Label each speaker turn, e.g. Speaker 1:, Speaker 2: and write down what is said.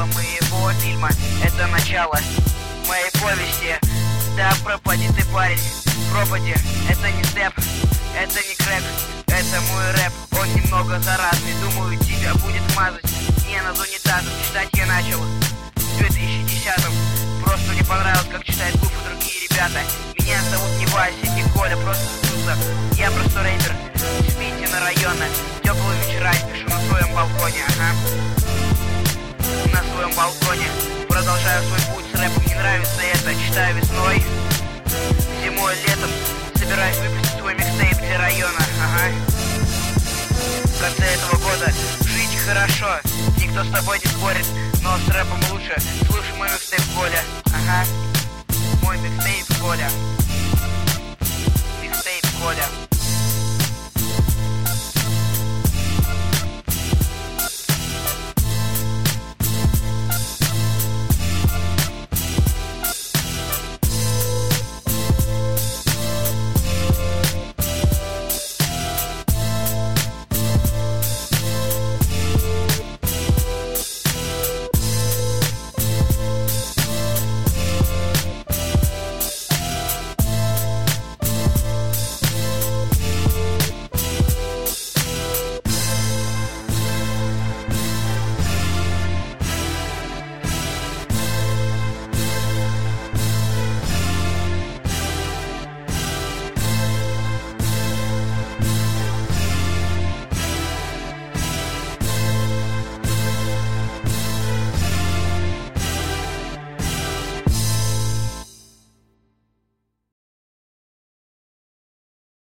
Speaker 1: начало моего фильма, это начало моей повести. Да пропади ты, парень, пропади. Это не степ, это не крэк, это мой рэп. Он немного заразный, думаю, тебя будет мазать. Не над унитазом, читать я начал в 2010-м. Просто мне понравилось, как читают глупо другие ребята. Меня зовут не Вася, не Коля, просто Суза. Я просто рэпер, спите на района. Теплые вечера пишу на своем балконе, на своем балконе. Продолжаю свой путь с рэпом, не нравится это. Читаю весной, зимой, летом. Собираюсь выпустить свой микстейп для района, В конце этого года жить хорошо, никто с тобой не спорит, но с рэпом лучше. Слушай мой микстейп, Коля, мой микстейп, Коля.